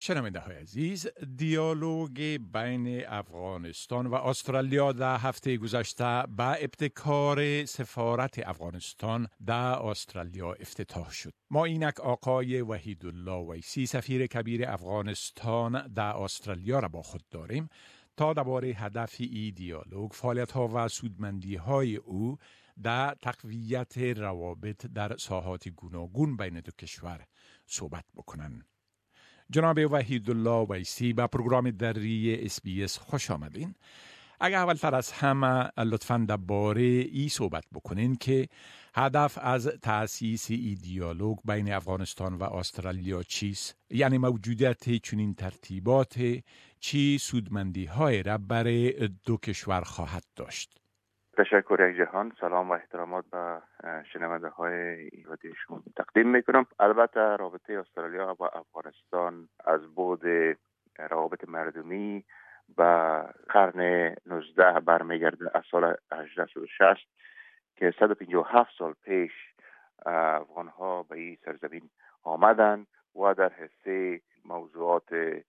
شنونده های عزیز، دیالوگ بین افغانستان و استرالیا در هفته گذشته با ابتکار سفارت افغانستان در استرالیا افتتاح شد. ما اینک آقای وحیدالله ویسی سفیر کبیر افغانستان در استرالیا را با خود داریم تا درباره هدف این دیالوگ، فعالیت‌ها و سودمندی‌های او در تقویت روابط در ساحات گوناگون بین دو کشور صحبت بکنند. جناب وحیدالله ویسی به پروگرام دری SBS خوش آمدین. اگر اولتر از همه لطفاً درباره ای صحبت بکنین که هدف از تأسیس ای دیالوگ بین افغانستان و استرالیا چیست؟ یعنی موجودیت چنین ترتیبات چی سودمندی های را برای دو کشور خواهد داشت؟ تشکر یک جهان. سلام و احترامات به شنونده های رادیوشون تقدیم میکنم. البته رابطه استرالیا و افغانستان از بعد روابط مردمی به قرن 19 برمیگرده، از سال 1860 که 157 سال پیش افغان ها به این سرزمین آمدن و در حصه موضوعات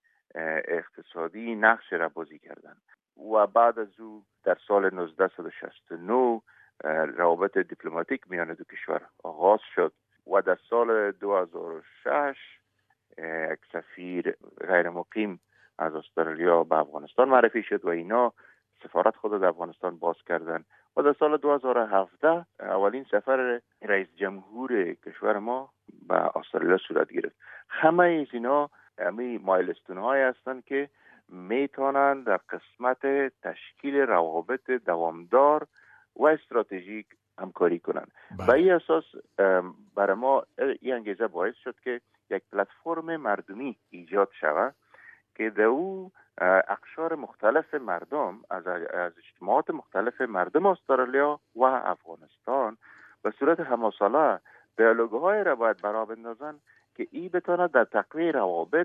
اقتصادی نقش را بازی کردند و بعد از او در سال 1969 روابط دیپلماتیک میان دو کشور آغاز شد و در سال 2006 یک سفیر غیر مقیم از استرالیا به افغانستان معرفی شد و اینا سفارت خود در افغانستان باز کردند و در سال 2017 اولین سفر رئیس جمهور کشور ما به استرالیا صورت گرفت. همه از اینا مایلستون های هستند که میتونن در قسمت تشکیل روابط دوامدار و استراتژیک همکاری کنند. به این اساس برای ما این انگیزه باعث شد که یک پلتفرم مردمی ایجاد شود که در او اقشار مختلف مردم از اجتماعات مختلف مردم استرالیا و افغانستان به صورت هماصله دیالوگ‌های را باید برآ بندازن که این بتونه در تقویت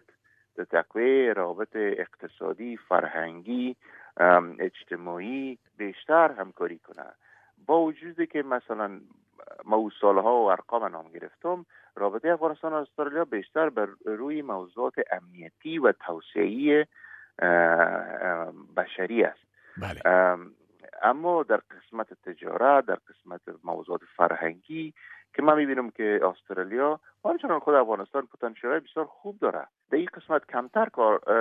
روابط اقتصادی، فرهنگی، اجتماعی بیشتر همکاری کنه. با وجودی که مثلا موسالها و ارقام نام گرفتم، رابطه افغانستان و استرالیا بیشتر بر روی موضوعات امنیتی و توسعه‌ای بشری است. بله. اما در قسمت تجارت، در قسمت موضوعات فرهنگی که من میبینم که استرالیا همچنان خود افغانستان پتانسیل بسیار خوب داره، در این قسمت کمتر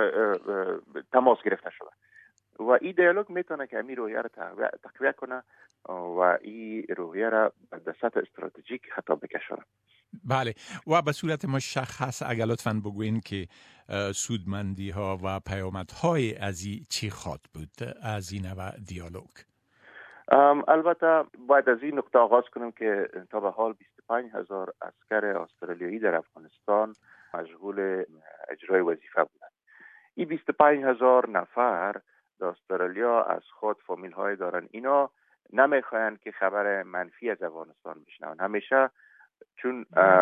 تماس گرفته شده و این دیالوگ میتونه که این روحیه را تقویت کنه و این روحیه را به سطح استراتژیک حتی بکشونه. بله، و به صورت مشخص اگر لطفاً بگوین که سودمندی ها و پیامدهای از این چی خواهد بود از این نوع دیالوگ؟ البته باید از این نقطه آغاز کنم که تا به حال 25,000 عسکر استرالیایی در افغانستان مشغول اجرای وظیفه بودند. این 25,000 نفر در استرالیا از خود فامیل های دارن. اینا نمیخواین که خبر منفی از افغانستان بشنون. همیشه چون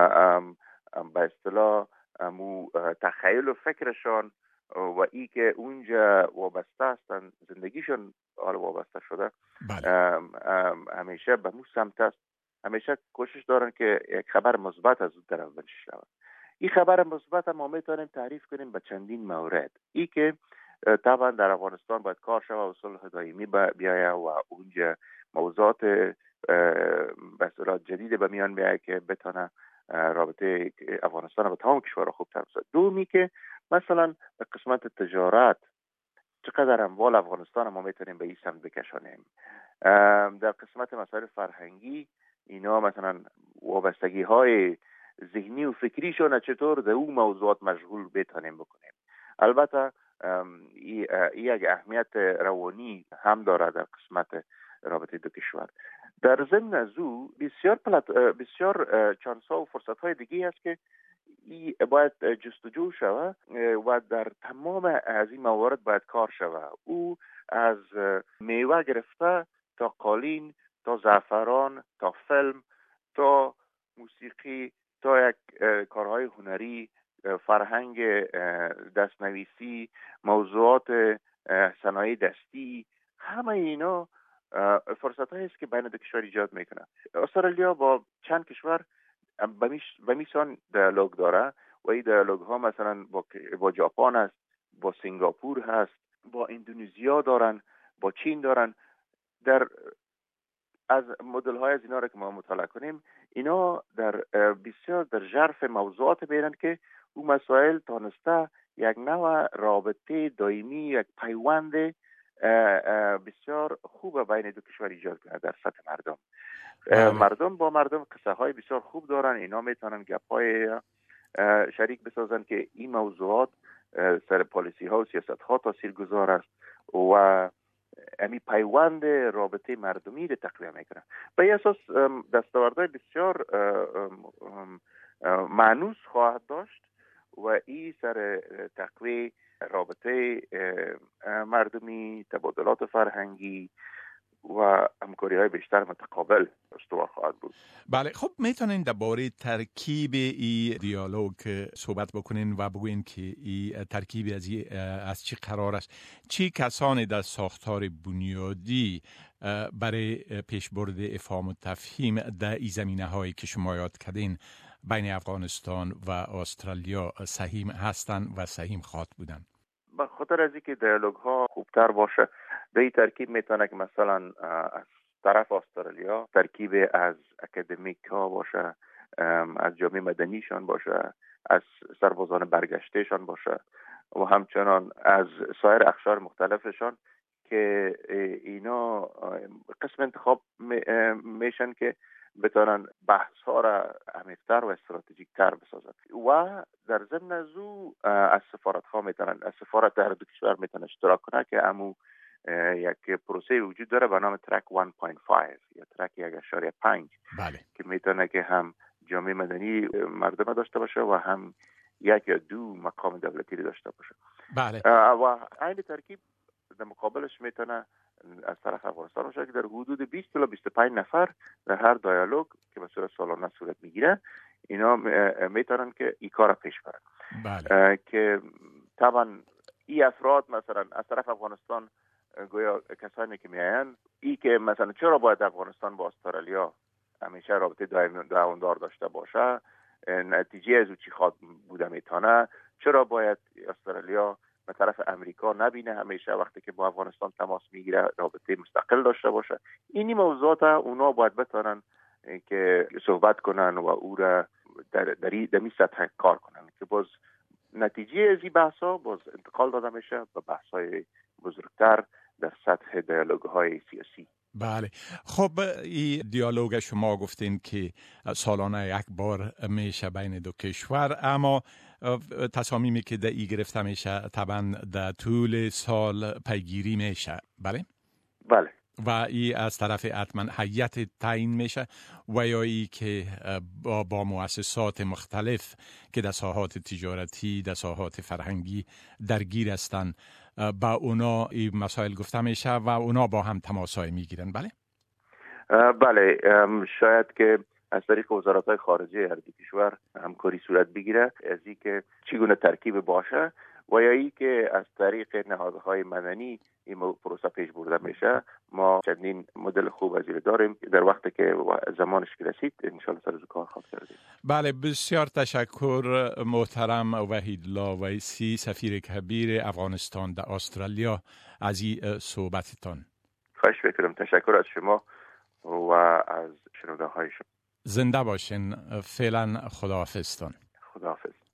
به اصطلاح تخیل و فکرشان و ای که اونجا وابسته هستن، زندگیشون حالا وابسته شده، همیشه به مو سمت است. همیشه کوشش دارن که یک خبر مثبت از اون طرف بشنون. این خبر مثبت ما میتونیم تعریف کنیم به چندین مورد. ای که طبعا در افغانستان باید کار شود و صلح دائمی بیایه و اونجا موضوعات به اصطلاح جدید به میان بیایه که بتونه رابطه افغانستان با تمام کشورها خوب تر بشه. دومی که مثلا به قسمت تجارت چقدر اموال افغانستان ما میتونیم به این سمت بکشانیم. در قسمت مسائل فرهنگی اینا مثلا وابستگی های ذهنی و فکریشون چطور در اون موضوعات مشغول بتونیم بکنیم. البته این یک اهمیت روانی هم داره در قسمت رابطه دو کشور. در ضمن از او بسیار چانس‌ها و فرصت‌های دیگه است که باید جستجو شود و در تمام از این موارد باید کار شود. او از میوه گرفته تا قالین، تا زعفران، تا فیلم، تا موسیقی، تا یک کارهای هنری، فرهنگ دستنویسی، موضوعات صنایع دستی، همه اینا فرصت هایی است که بین دو کشور ایجاد میکنه. استرالیا با چند کشور به میسان دیالوگ داره و این دیالوگ ها مثلا با ژاپن است، با سنگاپور هست، با اندونزیا دارن، با چین دارن. از مدل های از اینا را که ما مطالعه کنیم، اینا بسیار در ژرف موضوعات بیرن که اون مسائل تانسته یک نوع رابطه دائمی، یک پیوند بسیار خوب بین دو کشور ایجاد کنه در سطح مردم. مردم با مردم قصه های بسیار خوب دارن، اینا میتونن گپ های شریک بسازن که این موضوعات سر پالیسی ها و سیاست ها تاثیر گذار است و امی پیوند رابطه مردمی رو تقویه میکنه. به این اساس دستاوردهای بسیار معنوس خواهد داشت و این سر تقویه رابطه مردمی، تبادلات فرهنگی و همکاری های بیشتر متقابل استوار خواهد بود. بله، خب میتونین درباره ترکیب این دیالوگ صحبت بکنین و بگوین که این ترکیب از چی قرار است؟ چی کسانی در ساختار بنیادی برای پیشبرد افهام و تفهیم در این زمینه هایی که شما یاد کردین بین افغانستان و استرالیا سهیم هستند و سهیم خواهد بودن؟ به خاطر از اینکه دیالوگ ها خوبتر باشه، به این ترکیب میتونه که مثلا از طرف استرالیا ترکیب از اکادمیک ها باشه، از جامعه مدنیشان باشه، از سربازان برگشتهشان باشه و همچنان از سایر اقشار مختلفشان که اینا قسم انتخاب میشن که بتونن بحث ها را عمیق‌تر و استراتژیک تر بسازن و در ضمن از او از سفارت ها میتونن، از سفارت هر دو کشور میتونن اشتراک کنه که امو یک پروسه وجود داره به نام ترک 1.5 یا ترک 1.5 بله. که میتونه که هم جامعه مدنی مردم داشته باشه و هم یک یا دو مقام دولتی داشته باشه. بله. و این ترکیب در مقابلش میتونه از طرف افغانستان باشه که در حدود 20 تا 25 نفر در هر دیالوگ که به صورت سالانه صورت میگیره اینا میتونن که این کار پیش برن. بله. که طبعا این افراد مثلا از طرف افغانستان گویا کسانی که میاین ای که مثلا چرا باید افغانستان با استرالیا همیشه رابطه دوامدار داشته باشه، نتیجه از او چی خواد بوده میتونه، چرا باید استرالیا به طرف امریکا نبینه همیشه وقتی که با افغانستان تماس میگیره رابطه مستقل داشته باشه. اینی موضوعات اونا باید بتونن که صحبت کنن و او را در این سطح کار کنن که باز نتیجه از این بحثا باز انتقال داده میشه به بحث‌های بزرگتر در سطح دیالوگ‌های سیاسی. بله. خب این دیالوگ شما گفتین که سالانه یک بار میشه بین دو کشور، اما تصامیمی که در ای گرفته میشه طبعا در طول سال پیگیری میشه. بله؟ بله. و ای از طرف حتما هیئت تعیین میشه و یا ای که با مؤسسات مختلف که در ساحات تجارتی، در ساحات فرهنگی درگیر هستن با اونا این مسائل گفته میشه و اونا با هم تماسای میگیرن. بله؟ بله، شاید که از طریق وزارت‌های خارجه هر دو کشور همکاری صورت بگیره از این که چگونه ترکیب باشه و یا ای که از طریق نهادهای مدنی این پروسه پیش برده میشه. ما چندین مدل خوب از این داریم در وقتی که زمانش رسید ان شاء الله سر کار خواهد کردیم. بله، بسیار تشکر محترم وحیدالله ویسی، سفیر کبیر افغانستان در استرالیا، از این صحبتتان. خواهش می‌کنم. تشکر از شما و از شنونده های شما. زنده باشین. فعلا خداحافظتان. خداحافظ.